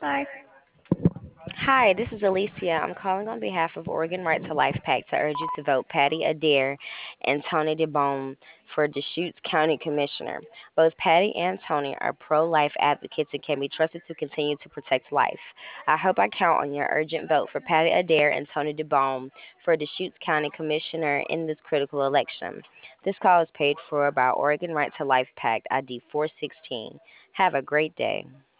Bye. Hi, this is Alicia. I'm calling on behalf of Oregon Right to Life PAC to urge you to vote Patty Adair and Tony DeBone for Deschutes County Commissioner. Both Patty and Tony are pro life advocates and can be trusted to continue to protect life. I hope I count on your urgent vote for Patty Adair and Tony DeBone for Deschutes County Commissioner in this critical election. This call is paid for by Oregon Right to Life PAC ID 416. Have a great day.